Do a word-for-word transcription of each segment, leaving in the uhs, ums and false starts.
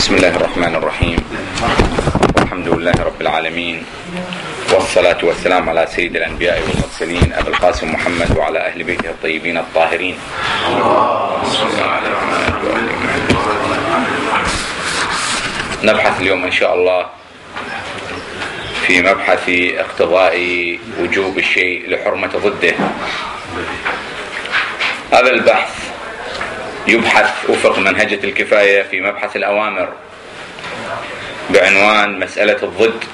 بسم الله الرحمن الرحيم، والحمد لله رب العالمين، والصلاة والسلام على سيد الأنبياء والمرسلين أبي القاسم محمد وعلى أهل بيته الطيبين الطاهرين. نبحث اليوم إن شاء الله في مبحث اقتضاء وجوب الشيء لحرمة ضده. هذا البحث يبحث وفق منهجة الكفاية في مبحث الأوامر بعنوان مسألة الضد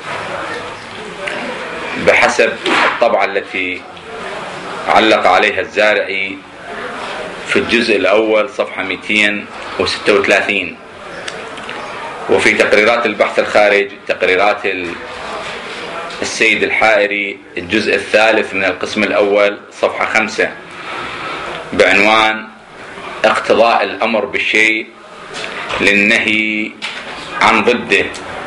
بحسب الطبعة التي علق عليها الزارعي في الجزء الأول صفحة مئتين وستة وثلاثين، وفي تقريرات البحث الخارج تقريرات السيد الحائري الجزء الثالث من القسم الأول صفحة خمسة بعنوان اقتضاء الأمر بالشيء للنهي عن ضده.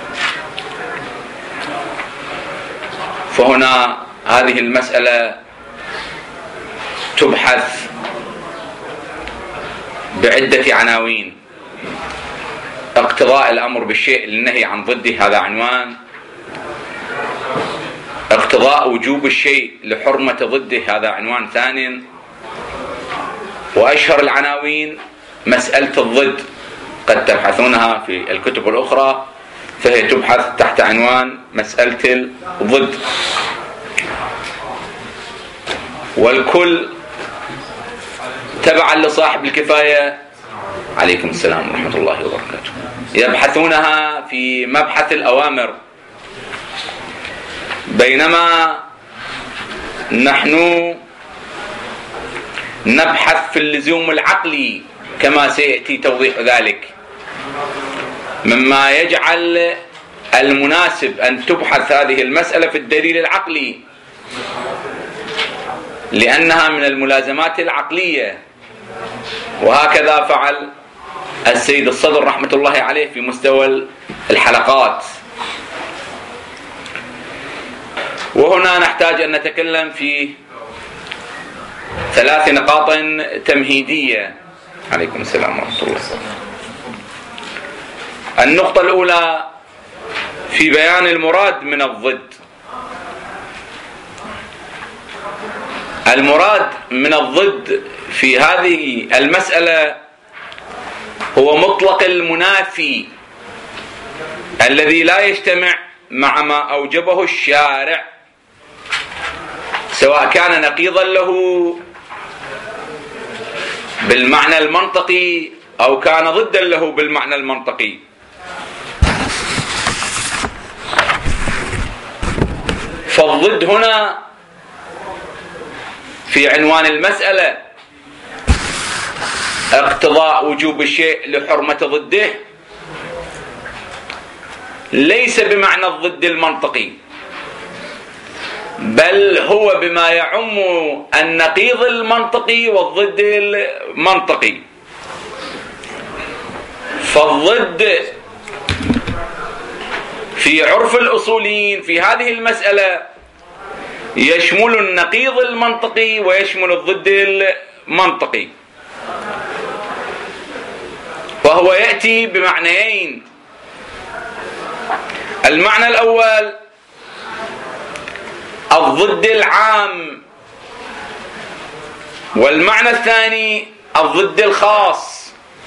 فهنا هذه المسألة تبحث بعدة عناوين. اقتضاء الأمر بالشيء للنهي عن ضده هذا عنوان، اقتضاء وجوب الشيء لحرمة ضده هذا عنوان ثاني، وأشهر العناوين مسألة الضد قد تبحثونها في الكتب الأخرى، فهي تبحث تحت عنوان مسألة الضد. والكل تبعا لصاحب الكفاية عليكم السلام ورحمة الله وبركاته يبحثونها في مبحث الأوامر، بينما نحن نبحث في اللزوم العقلي كما سيأتي توضيح ذلك، مما يجعل المناسب أن تبحث هذه المسألة في الدليل العقلي، لأنها من الملازمات العقلية. وهكذا فعل السيد الصدر رحمة الله عليه في مستوى الحلقات. وهنا نحتاج أن نتكلم في ثلاث نقاط تمهيدية. عليكم السلام ورحمة الله. النقطة الأولى في بيان المراد من الضد. المراد من الضد في هذه المسألة هو مطلق المنافي الذي لا يجتمع مع ما أوجبه الشارع، سواء كان نقيضا له بالمعنى المنطقي أو كان ضدا له بالمعنى المنطقي. فالضد هنا في عنوان المسألة اقتضاء وجوب الشيء لحرمة ضده ليس بمعنى الضد المنطقي، بل هو بما يعم النقيض المنطقي والضد المنطقي. فالضد في عرف الأصوليين في هذه المسألة يشمل النقيض المنطقي ويشمل الضد المنطقي، وهو يأتي بمعنيين. المعنى الأول الضد العام، والمعنى الثاني الضد الخاص.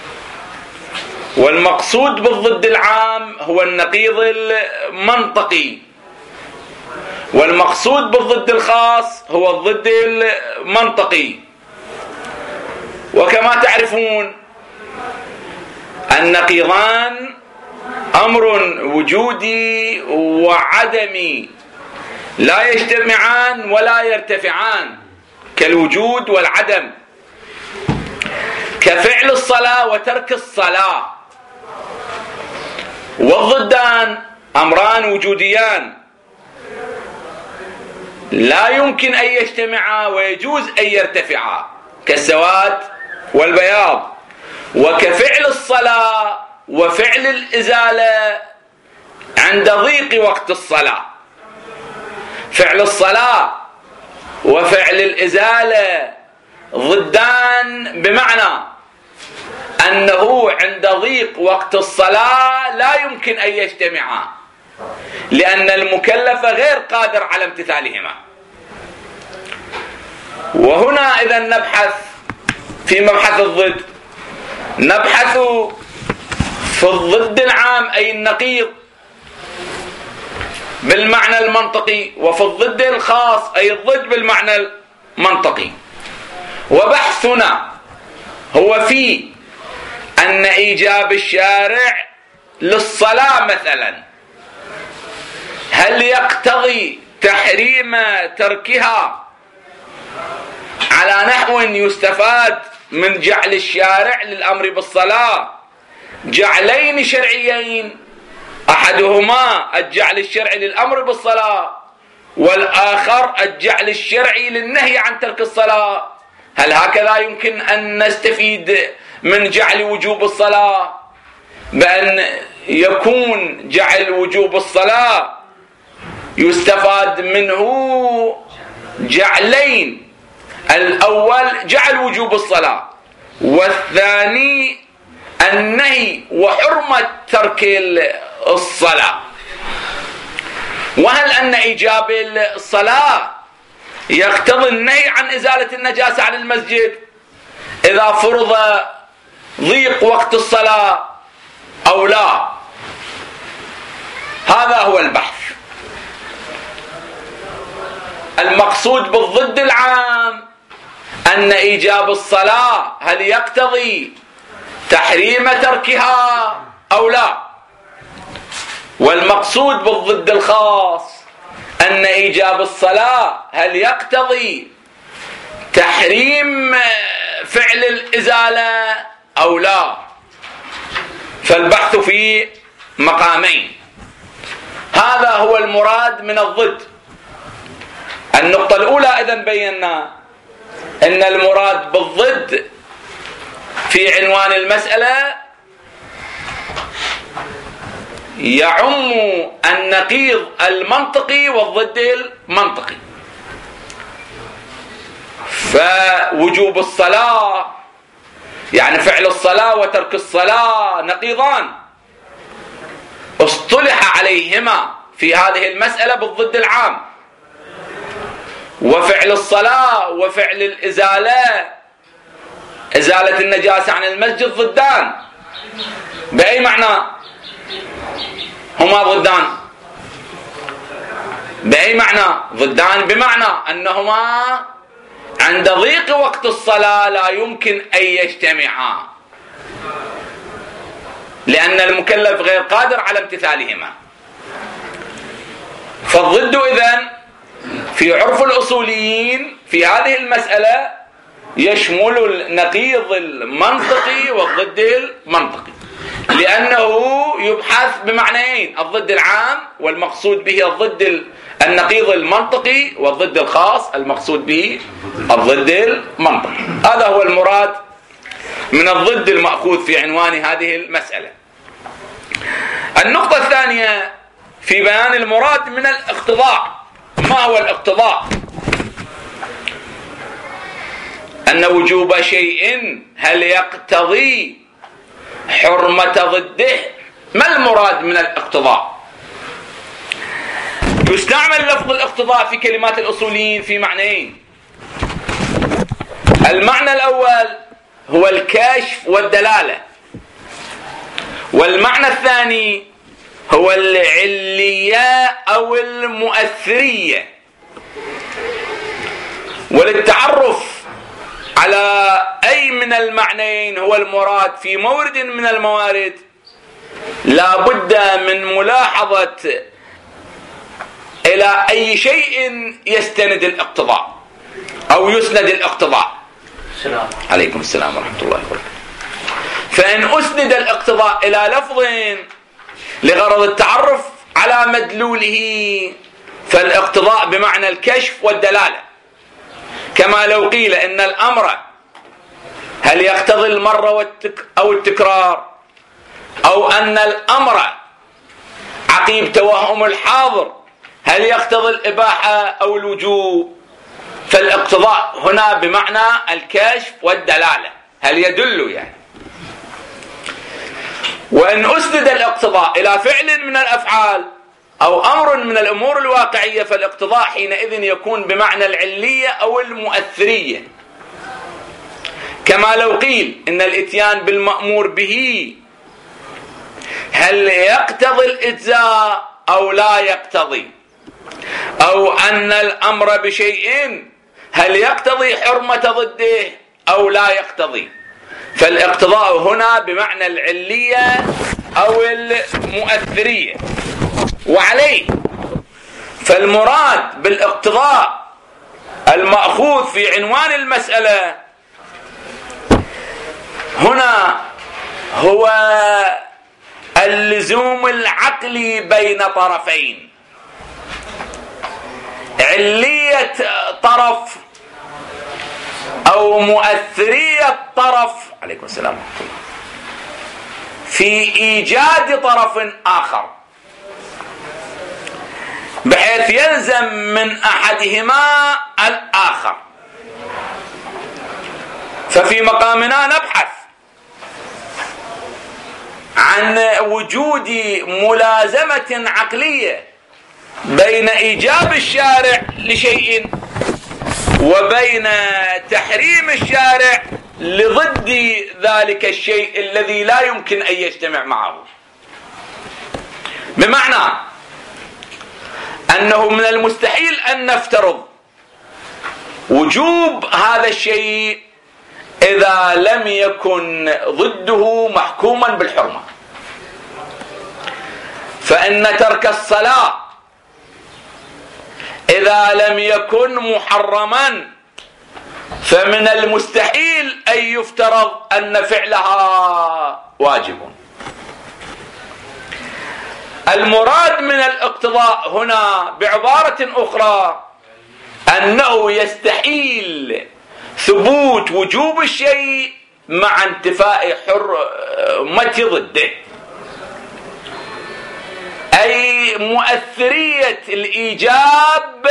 والمقصود بالضد العام هو النقيض المنطقي، والمقصود بالضد الخاص هو الضد المنطقي. وكما تعرفون النقيضان أمر وجودي وعدمي لا يجتمعان ولا يرتفعان، كالوجود والعدم، كفعل الصلاة وترك الصلاة. والضدان أمران وجوديان لا يمكن أن يجتمعا ويجوز أن يرتفعا، كالسواد والبياض، وكفعل الصلاة وفعل الإزالة عند ضيق وقت الصلاة. فعل الصلاة وفعل الإزالة ضدان بمعنى أنه عند ضيق وقت الصلاة لا يمكن أن يجتمعا، لأن المكلف غير قادر على امتثالهما. وهنا إذا نبحث في مبحث الضد، نبحث في الضد العام أي النقيض بالمعنى المنطقي، وفي الضد الخاص أي الضد بالمعنى المنطقي. وبحثنا هو في أن إيجاب الشارع للصلاة مثلا هل يقتضي تحريم تركها على نحو يستفاد من جعل الشارع للأمر بالصلاة جعلين شرعيين، أحدهما الجعل الشرعي للأمر بالصلاة والآخر الجعل الشرعي للنهي عن ترك الصلاة. هل هكذا يمكن أن نستفيد من جعل وجوب الصلاة بأن يكون جعل وجوب الصلاة يستفاد منه جعلين، الأول جعل وجوب الصلاة والثاني النهي وحرمة ترك الصلاة؟ وهل أن إيجاب الصلاة يقتضي النهي عن إزالة النجاسة عن المسجد إذا فرض ضيق وقت الصلاة أو لا؟ هذا هو البحث. المقصود بالضد العام أن إيجاب الصلاة هل يقتضي تحريم تركها أو لا، والمقصود بالضد الخاص أن إيجاب الصلاة هل يقتضي تحريم فعل الإزالة أو لا. فالبحث في مقامين، هذا هو المراد من الضد. النقطة الأولى إذن بينا أن المراد بالضد في عنوان المسألة يعم النقيض المنطقي والضد المنطقي. فوجوب الصلاة يعني فعل الصلاة وترك الصلاة نقيضان اصطلح عليهما في هذه المسألة بالضد العام، وفعل الصلاة وفعل الإزالة إزالة النجاسة عن المسجد ضدان. بأي معنى هما ضدان؟ بأي معنى ضدان؟ بمعنى أنهما عند ضيق وقت الصلاة لا يمكن أن يجتمعا لأن المكلف غير قادر على امتثالهما. فالضد إذن في عرف الأصوليين في هذه المسألة يشمل النقيض المنطقي والضد المنطقي، لأنه يبحث بمعنيين: الضد العام والمقصود به الضد النقيض المنطقي، والضد الخاص المقصود به الضد المنطقي. هذا هو المراد من الضد المأخوذ في عنوان هذه المسألة. النقطة الثانية في بيان المراد من الاقتضاء. ما هو الاقتضاء؟ أن وجوب شيء هل يقتضي حرمة ضده؟ ما المراد من الاقتضاء؟ يستعمل لفظ الاقتضاء في كلمات الأصوليين في معنيين. المعنى الأول هو الكشف والدلالة، والمعنى الثاني هو العلية أو المؤثرية. وللتعرف على أي من المعنيين هو المراد في مورد من الموارد لا بد من ملاحظة إلى أي شيء يستند الاقتضاء أو يسند الاقتضاء. السلام عليكم. السلام ورحمة الله وبركاته. فإن أسند الاقتضاء إلى لفظ لغرض التعرف على مدلوله فالاقتضاء بمعنى الكشف والدلالة، كما لو قيل إن الأمر هل يقتضي المرة أو التكرار، أو أن الأمر عقيب توهم الحاضر هل يقتضي الإباحة أو الوجوب. فالاقتضاء هنا بمعنى الكشف والدلالة، هل يدل يعني. وإن أسند الاقتضاء إلى فعل من الأفعال أو أمر من الأمور الواقعية فالاقتضاء حينئذ يكون بمعنى العلية أو المؤثرية، كما لو قيل إن الإتيان بالمأمور به هل يقتضي الإجزاء أو لا يقتضي، أو أن الأمر بشيء هل يقتضي حرمة ضده أو لا يقتضي، فالاقتضاء هنا بمعنى العلية أو المؤثرية. وعليه فالمراد بالاقتضاء المأخوذ في عنوان المسألة هنا هو اللزوم العقلي بين طرفين، علية طرف أو مؤثرية طرف عليكم السلام ورحمة الله في إيجاد طرف آخر، بحيث يلزم من أحدهما الآخر. ففي مقامنا نبحث عن وجود ملازمة عقلية بين إيجاب الشارع لشيء وبين تحريم الشارع لضد ذلك الشيء الذي لا يمكن أن يجتمع معه، بمعنى أنه من المستحيل أن نفترض وجوب هذا الشيء إذا لم يكن ضده محكوما بالحرمة. فإن ترك الصلاة إذا لم يكن محرما فمن المستحيل أن يفترض أن فعلها واجب. المراد من الاقتضاء هنا بعبارة أخرى أنه يستحيل ثبوت وجوب الشيء مع انتفاء حرمة ضده، أي مؤثرية الإيجاب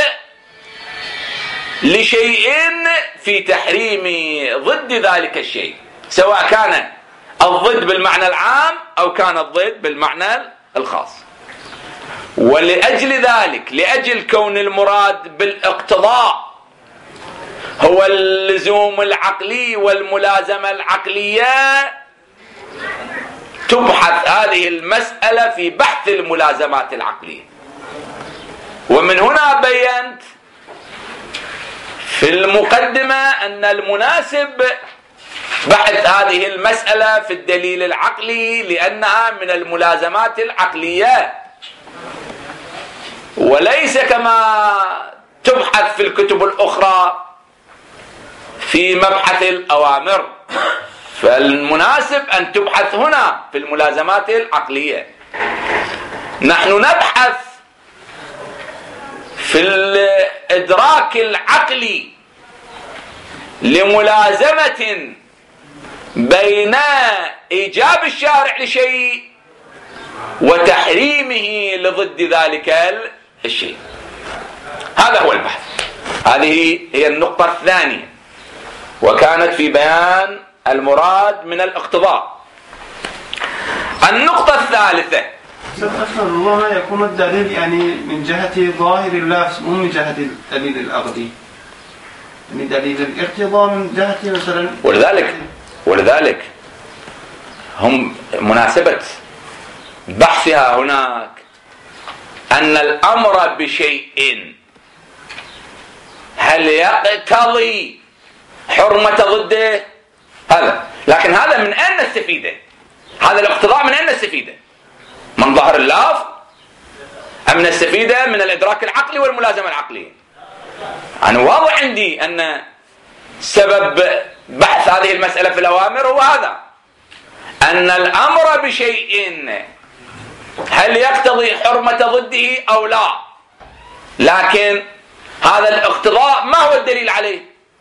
لشيء في تحريم ضد ذلك الشيء، سواء كان الضد بالمعنى العام أو كان الضد بالمعنى الخاص. ولأجل ذلك، لأجل كون المراد بالاقتضاء هو اللزوم العقلي والملازمة العقلية، تبحث هذه المسألة في بحث الملازمات العقلية. ومن هنا بينت في المقدمة أن المناسب بحث هذه المسألة في الدليل العقلي لأنها من الملازمات العقلية، وليس كما تبحث في الكتب الأخرى في مبحث الأوامر. فالمناسب أن تبحث هنا في الملازمات العقلية. نحن نبحث في الإدراك العقلي لملازمة بين إيجاب الشارع لشيء وتحريمه لضد ذلك الشيء. هذا هو البحث. هذه هي النقطة الثانية، وكانت في بيان المراد من الاقتضاء. النقطة الثالثة، ربما يكون الدليل يعني من جهة ظاهر اللفظ مو من جهة الدليل الأغلي، يعني دليل الاقتضاء من جهة مثلا. ولذلك ولذلك هم مناسبة بحثها هناك أن الأمر بشيء هل يقتضي حرمة ضده، هذا. لكن هذا من أين نستفيده؟ هذا الاقتضاء من أين نستفيده؟ من ظهر اللفظ أم نستفيده من الإدراك العقلي والملازمة العقلية؟ أنا واضح عندي أن سبب بحث هذه المسألة في الأوامر هو هذا، أن الأمر بشيء هل يقتضي حرمة ضده أو لا. لكن هذا الاقتضاء ما هو الدليل عليه؟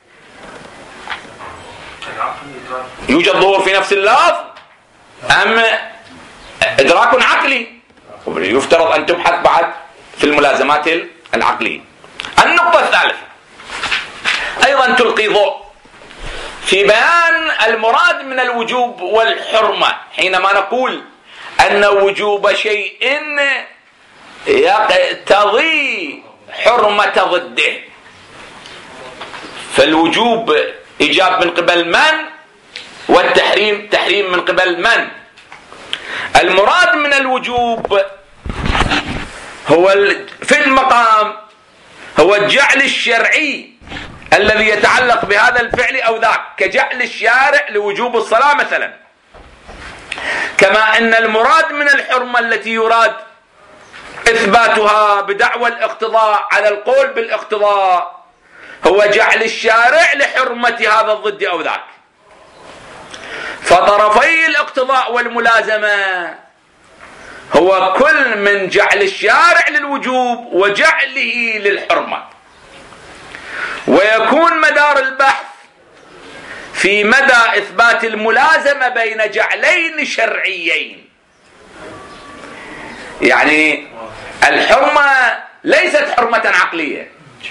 يوجد ظهور في نفس اللفظ أم إدراك عقلي؟ يفترض أن تبحث بعد في الملازمات العقلية. النقطة الثالثة أيضا تلقي ضوء في بيان المراد من الوجوب والحرمة. حينما نقول أن وجوب شيء يقتضي حرمة ضده، فالوجوب إيجاب من قبل من، والتحريم تحريم من قبل من. المراد من الوجوب هو في المقام هو الجعل الشرعي الذي يتعلق بهذا الفعل أو ذاك، كجعل الشارع لوجوب الصلاة مثلا. كما أن المراد من الحرمة التي يراد إثباتها بدعوى الاقتضاء على القول بالاقتضاء هو جعل الشارع لحرمة هذا الضد أو ذاك. فطرفي الاقتضاء والملازمة هو كل من جعل الشارع للوجوب وجعله للحرمة. ويكون مدار البحث في مدى إثبات الملازمة بين جعلين شرعيين. يعني الحرمة ليست حرمة عقلية،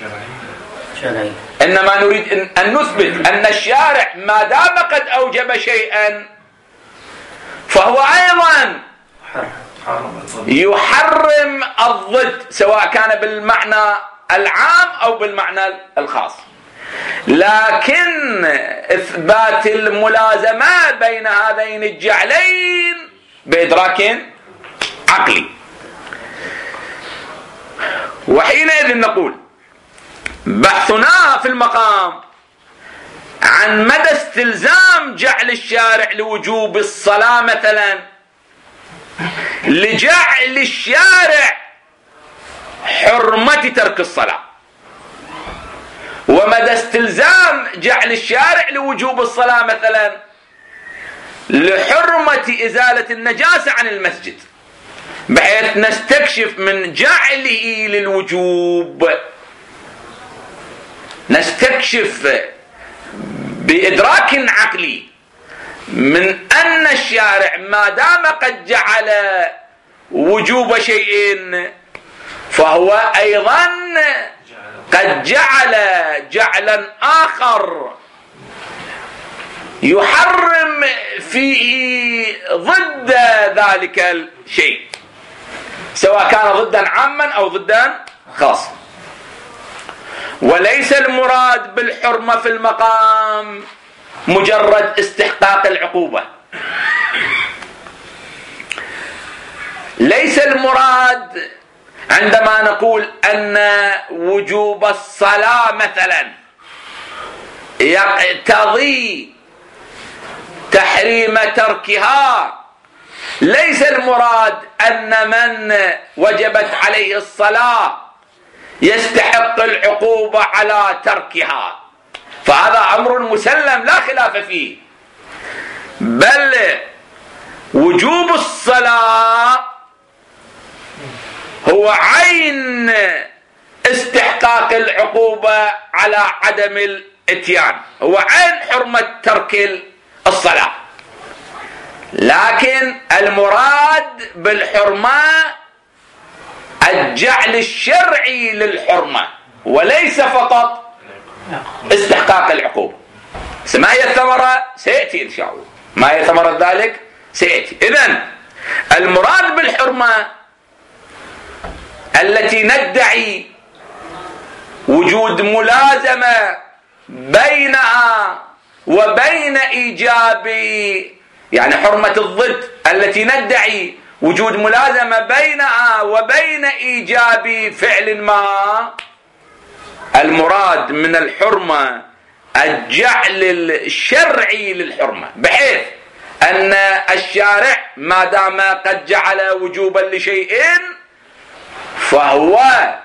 إنما نريد أن نثبت أن الشارع ما دام قد أوجب شيئا فهو أيضا يحرم الضد، سواء كان بالمعنى العام أو بالمعنى الخاص. لكن إثبات الملازمة بين هذين الجعلين بإدراك عقلي. وحينئذ نقول بحثنا في المقام عن مدى استلزام جعل الشارع لوجوب الصلاة مثلا لجعل الشارع حرمة ترك الصلاة، ومدى استلزام جعل الشارع لوجوب الصلاة مثلا لحرمة إزالة النجاسة عن المسجد، بحيث نستكشف من جعله للوجوب نستكشف بإدراك عقلي من أن الشارع ما دام قد جعل وجوب شيء فهو أيضا قد جعل جعلا آخر يحرم فيه ضد ذلك الشيء، سواء كان ضدا عاما أو ضدا خاصا. وليس المراد بالحرمة في المقام مجرد استحقاق العقوبة، ليس المراد عندما نقول أن وجوب الصلاة مثلا يقتضي تحريم تركها، ليس المراد أن من وجبت عليه الصلاة يستحق العقوبة على تركها، فهذا أمر مسلم لا خلاف فيه، بل وجوب الصلاة هو عين استحقاق العقوبة على عدم الاتيان، هو عين حرمة ترك الصلاة. لكن المراد بالحرمة الجعل الشرعي للحرمة وليس فقط استحقاق العقوبة. ما هي الثمرة؟ سيأتي إن شاء الله، ما هي ثمرة ذلك؟ سيأتي. إذن المراد بالحرمة التي ندعي وجود ملازمة بينها وبين إيجاب، يعني حرمة الضد التي ندعي وجود ملازمة بينها وبين إيجاب فعل ما، المراد من الحرمة الجعل الشرعي للحرمة، بحيث أن الشارع ما دام قد جعل وجوبا لشيء فهو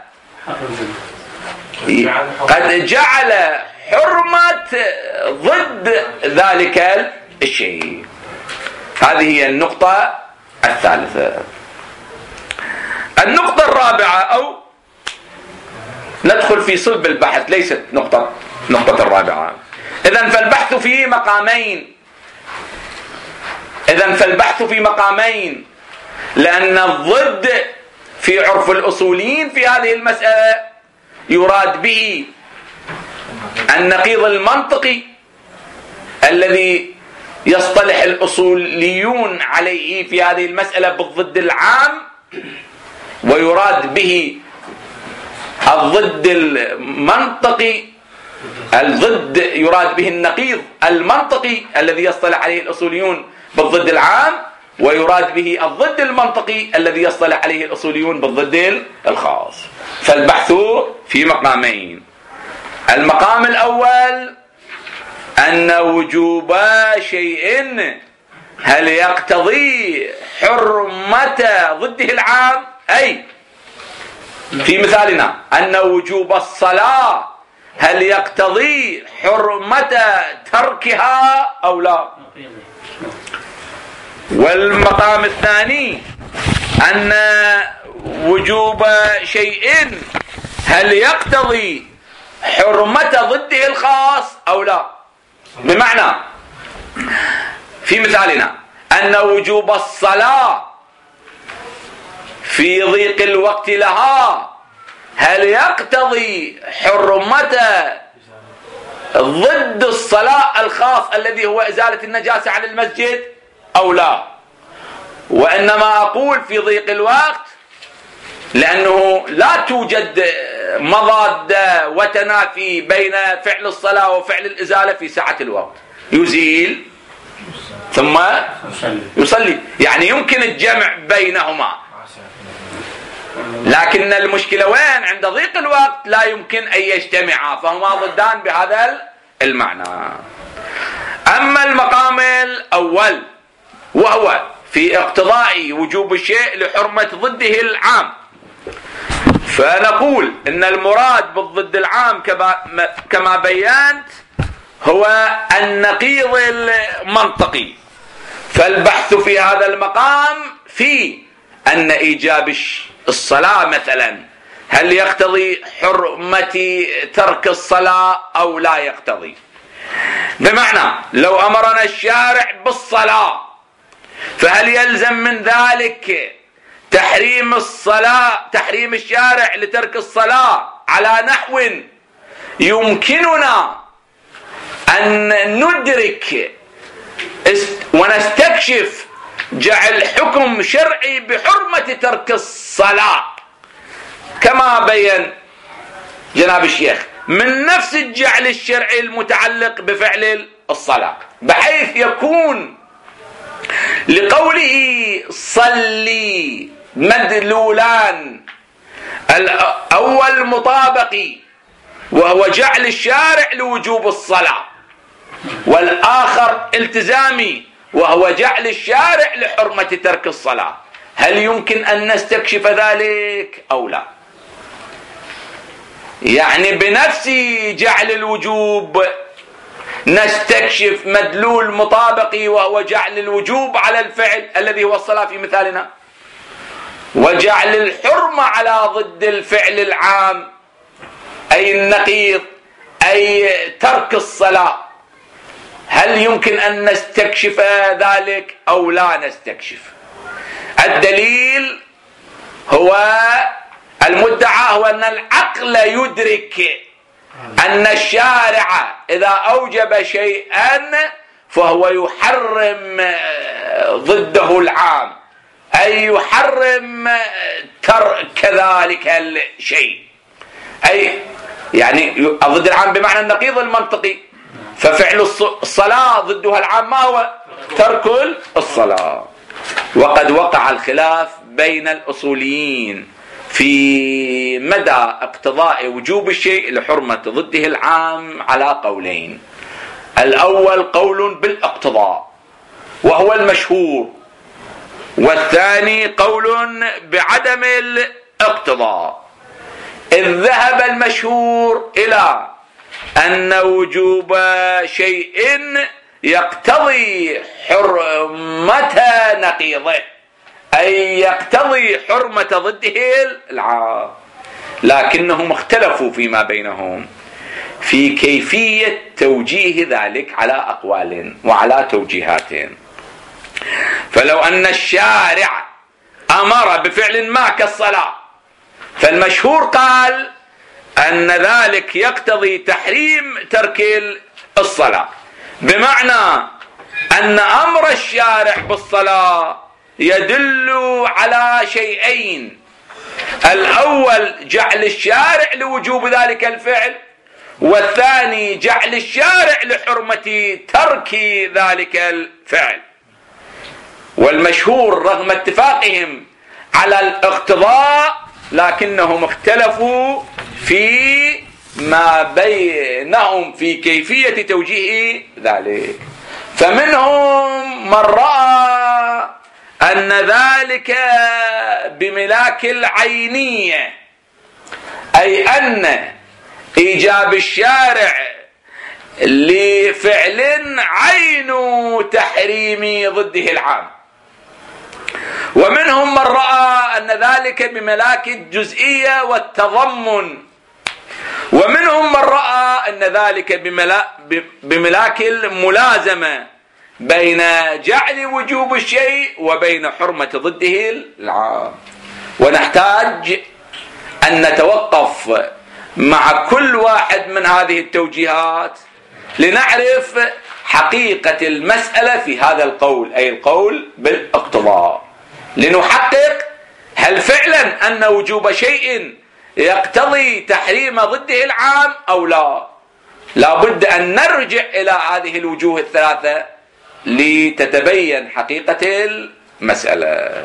قد جعل حرمة ضد ذلك الشيء. هذه هي النقطة الثالثة. النقطة الرابعة، أو ندخل في صلب البحث، ليست نقطة نقطة الرابعة. إذن فالبحث في مقامين إذن فالبحث في مقامين لأن الضد في عرف الأصوليين في هذه المسألة يراد به النقيض المنطقي الذي يصطلح الأصوليون عليه في هذه المسألة بالضد العام، ويراد به الضد المنطقي، الضد يراد به النقيض المنطقي الذي يصطلح عليه الأصوليون بالضد العام، ويراد به الضد المنطقي الذي يصطلح عليه الأصوليون بالضد الخاص. فالبحث في مقامين: المقام الأول أن وجوب شيء هل يقتضي حرمة ضده العام، أي في مثالنا أن وجوب الصلاة هل يقتضي حرمة تركها أو لا. والمقام الثاني أن وجوب شيء هل يقتضي حرمة ضده الخاص أو لا. بمعنى في مثالنا أن وجوب الصلاة في ضيق الوقت لها هل يقتضي حرمة ضد الصلاة الخاص الذي هو إزالة النجاسة عن المسجد أو لا. وإنما أقول في ضيق الوقت لأنه لا توجد مضاد وتنافي بين فعل الصلاة وفعل الإزالة في ساعة الوقت، يزيل ثم يصلي، يعني يمكن الجمع بينهما، لكن المشكلة وين؟ عند ضيق الوقت لا يمكن أن يجتمعا، فهما ضدان بهذا المعنى. أما المقام الأول وهو في اقتضاء وجوب الشيء لحرمة ضده العام، فنقول إن المراد بالضد العام كما بيانت هو النقيض المنطقي. فالبحث في هذا المقام في أن إيجاب الصلاة مثلا هل يقتضي حرمة ترك الصلاة أو لا يقتضي. بمعنى لو أمرنا الشارع بالصلاة فهل يلزم من ذلك تحريم الصلاة، تحريم الشارع لترك الصلاة على نحو يمكننا أن ندرك ونستكشف جعل حكم شرعي بحرمة ترك الصلاة كما بين جناب الشيخ من نفس الجعل الشرعي المتعلق بفعل الصلاة، بحيث يكون لقوله صلي مدلولان: الأول مطابقي وهو جعل الشارع لوجوب الصلاة، والآخر التزامي وهو جعل الشارع لحرمة ترك الصلاة. هل يمكن أن نستكشف ذلك أو لا؟ يعني بنفس جعل الوجوب نستكشف مدلول مطابقي وهو جعل الوجوب على الفعل الذي هو الصلاة في مثالنا، وجعل الحرمة على ضد الفعل العام أي النقيض أي ترك الصلاة. هل يمكن أن نستكشف ذلك أو لا نستكشف؟ الدليل هو المدعى هو أن العقل يدرك أن الشارع إذا أوجب شيئا فهو يحرم ضده العام، أي يحرم ترك ذلك الشيء، أي يعني ضد العام بمعنى النقيض المنطقي. ففعل الصلاة ضدها العام ما هو؟ ترك الصلاة. وقد وقع الخلاف بين الأصوليين في مدى اقتضاء وجوب الشيء لحرمة ضده العام على قولين: الأول قول بالاقتضاء وهو المشهور، والثاني قول بعدم الاقتضاء. إذ ذهب المشهور إلى أن وجوب شيء يقتضي حرمة نقيضه، أي يقتضي حرمة ضده العام، لكنهم اختلفوا فيما بينهم في كيفية توجيه ذلك على أقوال وعلى توجيهات. فلو أن الشارع أمر بفعل ما كالصلاة، فالمشهور قال أن ذلك يقتضي تحريم ترك الصلاة، بمعنى أن أمر الشارع بالصلاة يدل على شيئين: الأول جعل الشارع لوجوب ذلك الفعل، والثاني جعل الشارع لحرمة ترك ذلك الفعل. والمشهور رغم اتفاقهم على الاقتضاء لكنهم اختلفوا في ما بينهم في كيفية توجيه ذلك. فمنهم من رأى أن ذلك بملاك العينية، أي أن إيجاب الشارع لفعل عين تحريم ضده العام. ومنهم من رأى أن ذلك بملاك الجزئية والتضمن. ومنهم من رأى أن ذلك بملاك الملازمة بين جعل وجوب الشيء وبين حرمة ضده العام. ونحتاج أن نتوقف مع كل واحد من هذه التوجيهات لنعرف حقيقة المسألة في هذا القول، أي القول بالاقتضاء، لنحقق هل فعلا أن وجوب شيء يقتضي تحريم ضده العام أو لا. لا بد أن نرجع إلى هذه الوجوه الثلاثة لتتبين حقيقة المسألة.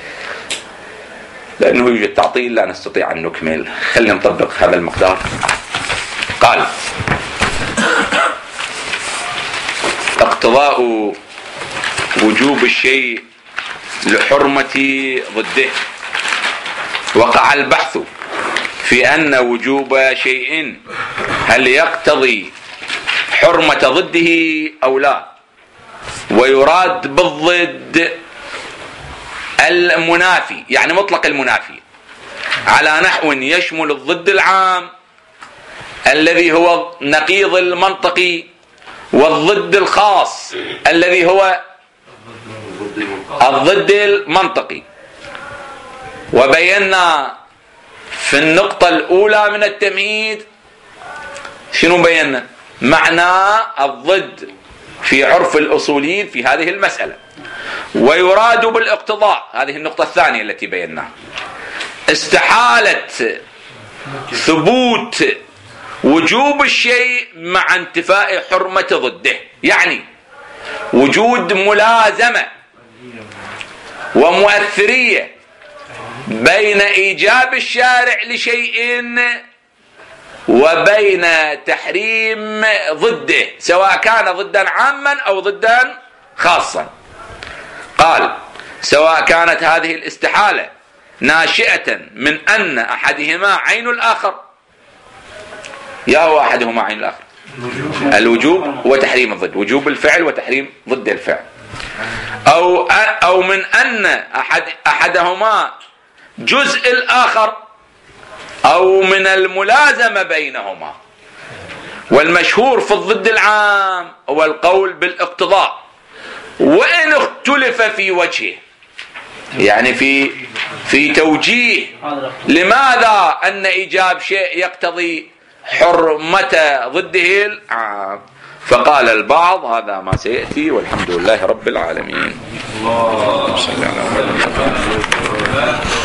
لأنه يوجد تعطيل لا نستطيع أن نكمل. خلينا نطبق هذا المقدار. قال: اقتضاء وجوب الشيء لحرمة ضده. وقع البحث في أن وجوب شيء هل يقتضي حرمة ضده أو لا، ويراد بالضد المنافي، يعني مطلق المنافي، على نحو يشمل الضد العام الذي هو نقيض المنطقي، والضد الخاص الذي هو الضد المنطقي. وبينا في النقطة الأولى من التمهيد شنو بينا؟ معنى الضد في عرف الأصوليين في هذه المسألة. ويراد بالاقتضاء، هذه النقطة الثانية التي بيناها، استحالة ثبوت وجوب الشيء مع انتفاء حرمة ضده، يعني وجود ملازمة ومؤثرية بين إيجاب الشارع لشيء وبين تحريم ضده، سواء كان ضدا عاما أو ضدا خاصا. قال: سواء كانت هذه الاستحالة ناشئة من أن أحدهما عين الآخر. يا هو أحدهما عين الآخر؟ الوجوب وتحريم الضد، وجوب الفعل وتحريم ضد الفعل. أو أو من أن أحد أحدهما جزء الآخر، أو من الملازمة بينهما. والمشهور في الضد العام هو القول بالاقتضاء، وإن اختلف في وجهه، يعني في في توجيه لماذا أن إيجاب شيء يقتضي حرمة ضده العام. فقال البعض هذا ما سيأتي، والحمد لله رب العالمين. اللهم صل على محمد.